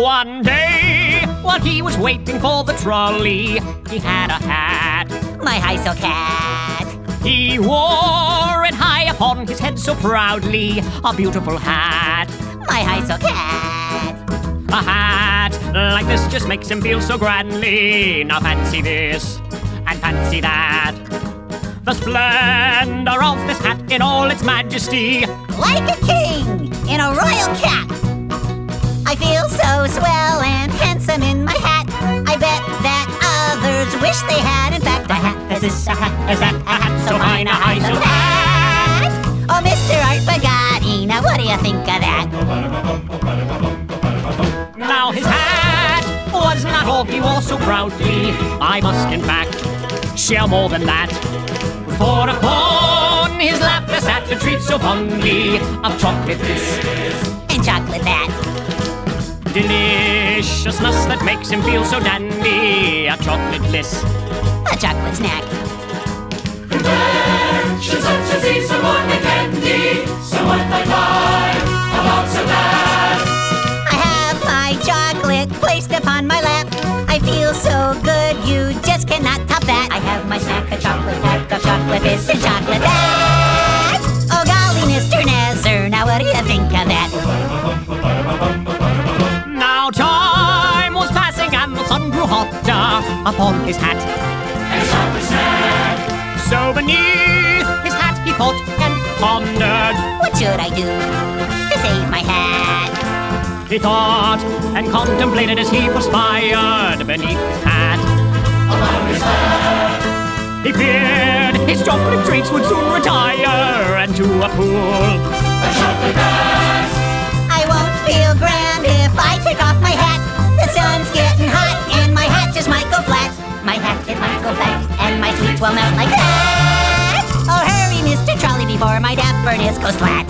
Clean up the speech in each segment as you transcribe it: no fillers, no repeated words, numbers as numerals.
One day, while he was waiting for the trolley, he had a hat. My high silk hat. He wore it high upon his head so proudly, a beautiful hat. My high silk hat. A hat like this just makes him feel so grandly. Now fancy this and fancy that. The splendor of this hat in all its majesty. Like a king in a royal cap. I feel so swell and handsome in my hat. I bet that others wish they had. In fact, a hat as this, a hat as that, a hat so fine, a high silk hat. Oh, Mr. Art Bugatti, now what do you think of that? Now his hat was not all he wore so proudly. I must, in fact, share more than that. For upon his lap there sat a treat so fondly of chocolate this and chocolate that. Deliciousness that makes him feel so dandy. A chocolate bliss, a chocolate snack. Confections such as these, somewhat like candy, somewhat like pie, about so that. I have my chocolate placed upon my lap. I feel so good, you just cannot top that. I have my snack, a chocolate pack of chocolate this and chocolate that. Oh golly, Mr. Nazar, now what do you think of that? Now time was passing and the sun grew hotter upon his hat. And a chocolate snack. So beneath his hat he thought and pondered. What should I do to save my hat? He thought and contemplated as he perspired beneath his hat. Along his hat. He feared his chocolate treats would soon retire and to a pool. A chocolate hat. I won't feel grand if I take off my hat. The sun's getting hot and my hat just might go flat. My hat, it might go flat and my treats will melt like that. Oh hurry, Mr. Trolley, before my dapperness goes flat.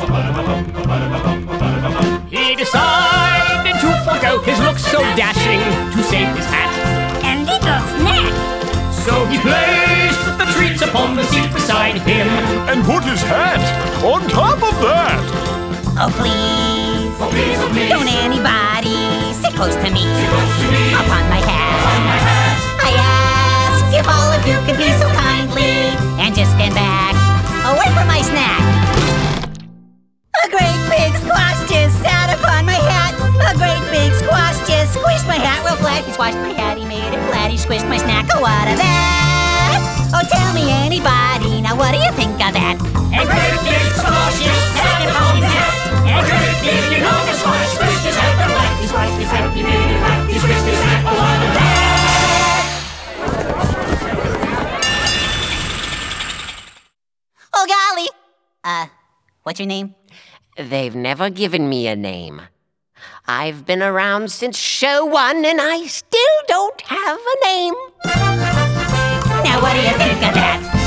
He decided to forgo his looks so dashing to save his hat. And little snack. So he placed the treats upon the seat beside him and put his hat on top of that. Oh please, Oh please, oh please. don't anybody sit close to me. Sit close to me. Upon my hat. On my hat. I ask if all of you could be so kindly and just stand back away from my snack. A great big squash just sat upon my hat. A great big squash just squished my hat real flat. He squashed my hat, he made it flat, he squished my snack. Oh, what of that? Oh, tell me anybody, now what do you think of that? A great big squash just sat upon his hat. A great big enormous squash squished his hat real flat. He squashed his hat, he made it flat, he squished his hat. Oh, what of that? Oh, golly. What's your name? They've never given me a name. I've been around since show 1 and I still don't have a name. Now what do you think of that?